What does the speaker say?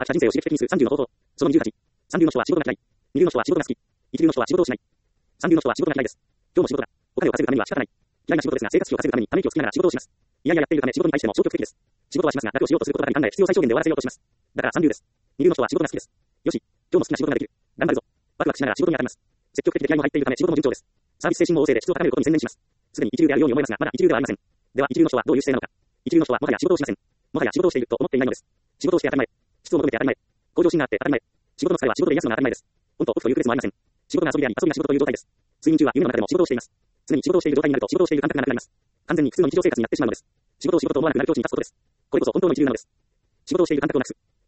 飽きた人生を刺激的にする30の方法。その28。三流の人は仕事が嫌い。二流の人は仕事が好き。一流の人は仕事をしない。三流の人は仕事が嫌いです。今日も仕事だ。お金を稼ぐためには仕方ない。嫌いな仕事ですが生活費を稼ぐためにため息をつきながら仕事をします。いやいややっているため仕事に対しても消極的です。仕事はしますが楽をしようとすることばかり考え必要最小限で終わらせようとします。だから三流です。二流の人は仕事が好きです。よし。今日も好きな仕事ができる。頑張るぞ。ワクワクしながら仕事に当たります。積極的で気合も入っているため仕事も順調です。サービス精神も旺盛で質を高めることに専念します。すでに一流であるように思いますがまだ一流ではありません。では一流の人はどういう姿勢なのか。一流の人はもはや仕事をしません。もはや仕事をしていると思っていないのです。仕事をして当たり前。質を求めて当たり前。向上心があって当たり前。仕事の疲れは仕事で癒すのが当たり前です。オンとオフという区別もありません。仕事が遊びであり遊びが仕事という状態です。睡眠中は夢の中でも仕事をしています。常に仕事をしている状態になると仕事をしている感覚がなくなります。完全に普通の日常生活になってしまうのです。仕事を思わなくなる境地に立つことです。これこそ本当の一流なのです。仕事をしている感覚をなくす。